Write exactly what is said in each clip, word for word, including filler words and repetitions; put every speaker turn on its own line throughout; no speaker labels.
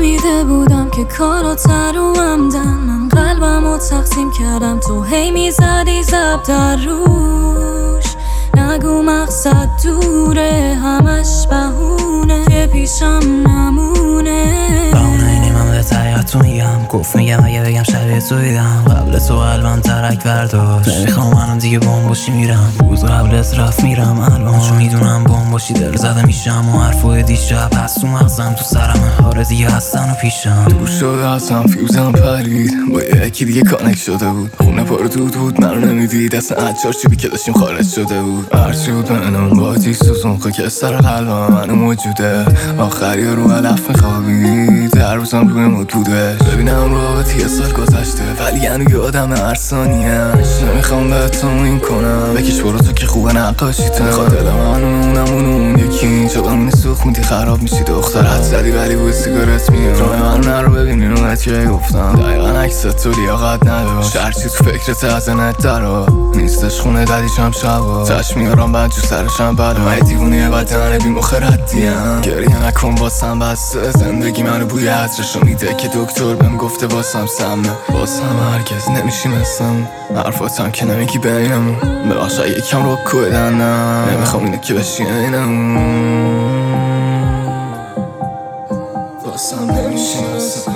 فهمیده بودم که کارات رو همدن. من قلبم رو تقسیم کردم، تو هی میزدی زب در روش. نگو مقصد دوره، همش بهونه که پیشم نمونه.
بهونه اینی من به طریقتون میگم، گفت میگم اگه بگم شبیه تو دیدم. قبل تو قلبم ترک برداشت، نمیخوام الان دیگه بام باشی میرم. روز قبلت رفت میرم الان، چون میدونم بام باشی دل زده میشم. و حرفای دیشب هست تو مغزم تو سرمه، آره دیگه هستن و پیشم.
دور شده ازم فیوزم پرید، با یکی دیگه کانک شده بود. خونه پارو دود بود منو نمیدید، اصلا از چارچوبی که داشتیم خارج شده بود. هرچی بود منم با تیک سوزون که سر قلبم منو موجوده. آخری ها رو علف میخوابید، هر روزم روی مود بوده. ببینم رابطی یه سال گذشته ولی هنو یادم هر ثانیه‌اش. نمیخوام بهت این کنم، بکش برو تو که خوبه نقاشیت. میخواد دل من اونم اون یکی اینجا بمونی سوخ میدی خراب میشی. دختر حد زدی ولی بود سیگارت میاد. راه من نرو ببینی رو نت که گفتم دقیقا عکس تو لیاقت نداشت. هرچی تو فکرت از نت درا نیستش خونه دلیشم شبا. چشم میارم بعد جو سرشم بلا. من دیوونه بدن بی مخردیم، گریه نکن باسم بسته. زندگی منو بوی عطرشو میده که دکتر بهم گفته باسم سمه. باسم هرگز نمیشی مثلم، حرفاتم که نمیگی بینمون. ببخش اگه یکم رو کودن، نه نمیخوام اینو که بشی اینمون. باسم نمیشی مثل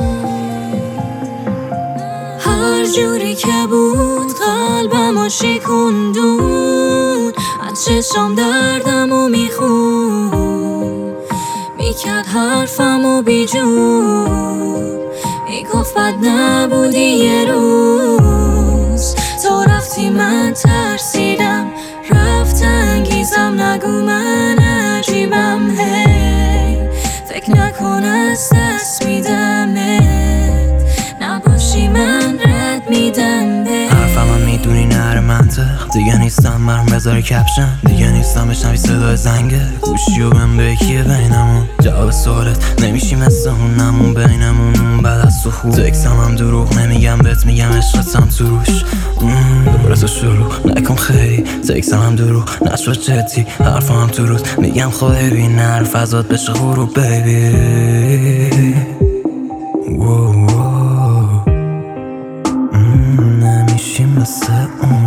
هر جوری که بود قلبم رو شکندون. از چشام دردم رو میخون، میکرد حرفم رو بیجون. میگفت بد نبودی یه روز، تو رفتی من ترسیدم. رفت انگیزم نگو من عجیبم. هی فکر نکن از دست میدمت، نباشی من رد میدم به
حرفم میدونی نهر منطق. دیگه نیستم برم بذاری کپشن، دیگه نیستم بشنوی صدای زنگه. گوشی و بهم به یکیه بینمون، جواب سوالت نمیشی مثل اون نمون بینمون. اون بعد از تو خوب تکسم هم دروغ نمیگم بهت، میگم عشقتم تو روش. دوباره تو شروع نکن خیلی، تکسم هم دروغ نشو جدی. حرفم هم تو روز میگم خواهی بین حرف ازاد بشه غروب بیبی. نمیشی مثل اون